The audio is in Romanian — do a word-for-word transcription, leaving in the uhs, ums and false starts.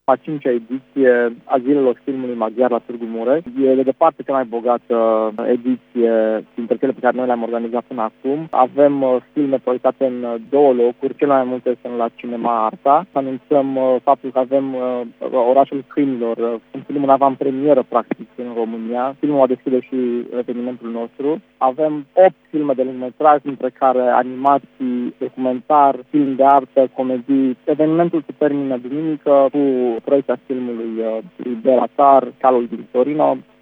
a cincea ediție a Zilelor Filmului Maghiar la Târgu Mureș. E de departe cea mai bogată ediție dintre cele pe care noi le-am organizat până acum. Avem uh, filme proiectate în uh, două locuri, cele mai multe sunt la Cinema Arta. Anunțăm uh, faptul că avem uh, Orașul Câinilor, uh, un film în avantpremieră practic în România. Filmul va deschide și evenimentul nostru. Avem opt filme de lungmetraj, dintre care animații, documentar, film de artă, comedii. Evenimentul se termină duminică cu proiecția filmului uh, Belatar, Calul din Torino.